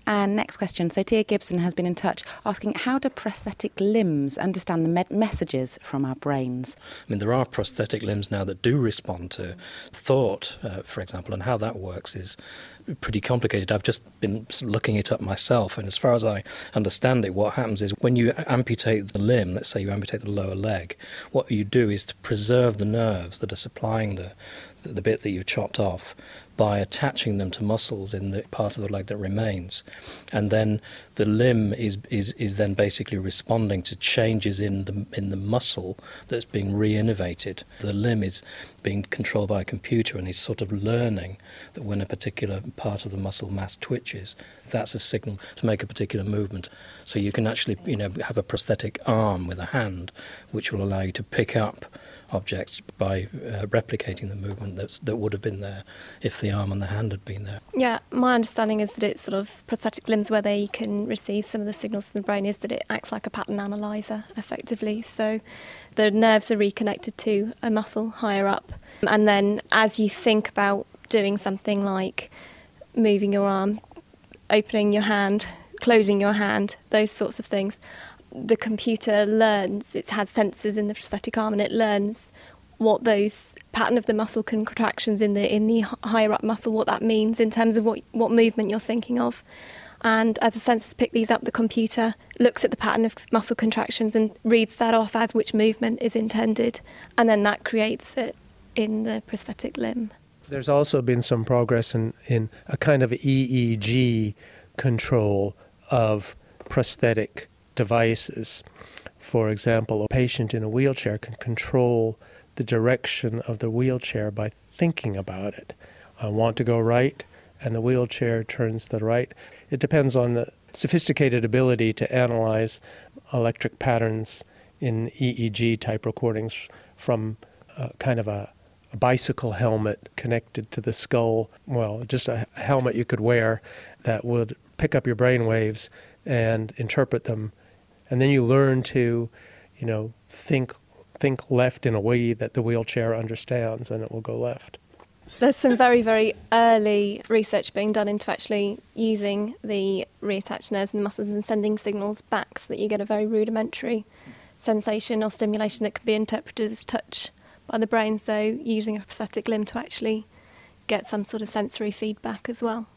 And next question. So Tia Gibson has been in touch asking, how do prosthetic limbs understand the messages from our brains? I mean, there are prosthetic limbs now that do respond to thought, for example, and how that works is pretty complicated. I've just been looking it up myself, and as far as I understand it, what happens is when you amputate the limb, let's say you amputate the lower leg, what you do is to preserve the nerves that are supplying the bit that you've chopped off by attaching them to muscles in the part of the leg that remains. And then the limb is then basically responding to changes in the muscle that's being re-innervated. The limb is being controlled by a computer and is sort of learning that when a particular part of the muscle mass twitches, that's a signal to make a particular movement. So you can actually, have a prosthetic arm with a hand, which will allow you to pick up objects by replicating the movement that would have been there if the arm and the hand had been there. Yeah, my understanding is that it's sort of prosthetic limbs where they can receive some of the signals from the brain is that it acts like a pattern analyzer effectively. So the nerves are reconnected to a muscle higher up, and then as you think about doing something like moving your arm, opening your hand, closing your hand, those sorts of things, the computer learns, it has sensors in the prosthetic arm, and it learns what those pattern of the muscle contractions in the higher up muscle, what that means in terms of what movement you're thinking of. And as the sensors pick these up, the computer looks at the pattern of muscle contractions and reads that off as which movement is intended, and then that creates it in the prosthetic limb. There's also been some progress in a kind of EEG control of prosthetic devices. For example, a patient in a wheelchair can control the direction of the wheelchair by thinking about it. I want to go right, and the wheelchair turns to the right. It depends on the sophisticated ability to analyze electric patterns in EEG type recordings from kind of a bicycle helmet connected to the skull. Well, just a helmet you could wear that would pick up your brain waves and interpret them. And then you learn to, think left in a way that the wheelchair understands, and it will go left. There's some very, very early research being done into actually using the reattached nerves and muscles and sending signals back so that you get a very rudimentary sensation or stimulation that can be interpreted as touch by the brain. So using a prosthetic limb to actually get some sort of sensory feedback as well.